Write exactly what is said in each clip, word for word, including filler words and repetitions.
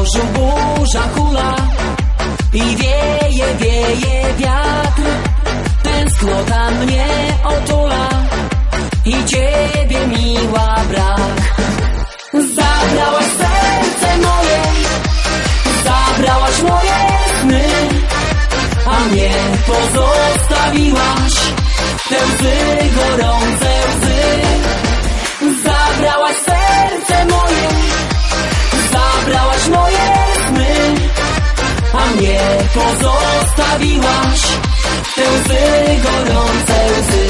morzu burza hula i wieje, wieje wiatr. Tęsknota mnie otula i ciebie miła brak. Zabrałaś serce moje, zabrałaś moje sny, a mnie pozostawiłaś te łzy, gorące łzy. Zabrałaś serce moje, zabrałaś moje sny, a mnie pozostawiłaś te łzy, gorące łzy.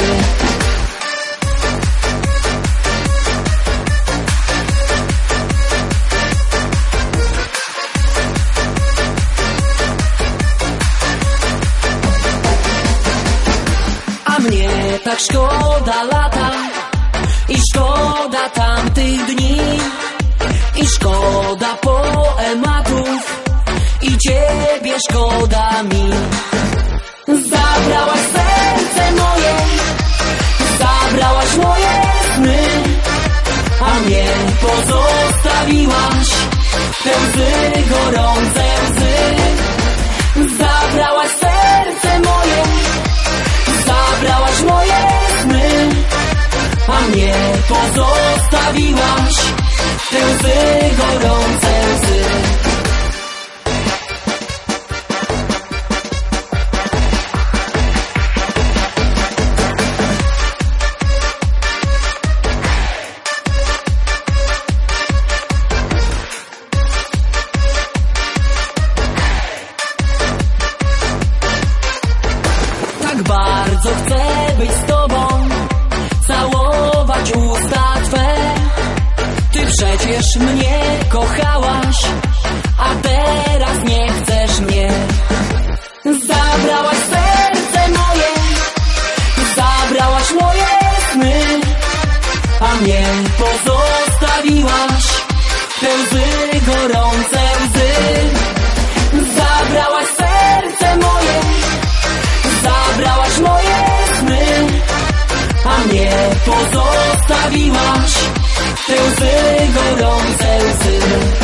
A mnie tak szkoda lata i szkoda tamtych dni, i szkoda poematów, i ciebie szkoda mi. Zabrałaś serce moje, zabrałaś moje sny, a mnie pozostawiłaś te łzy, gorące łzy. Zabrałaś serce moje, zabrałaś moje sny, a mnie pozostawiłaś te łzy, gorące łzy. Tak bardzo chcę być z tobą, całować usta twe. Ty przecież mnie kochałaś, a teraz nie chcesz mnie. Zabrałaś serce moje, zabrałaś moje sny, a mnie pozostawiłaś te łzy, gorące łzy. Zabrałaś serce moje, zabrałaś moje sny, a mnie pozostawiłaś te łzy, gorące łzy.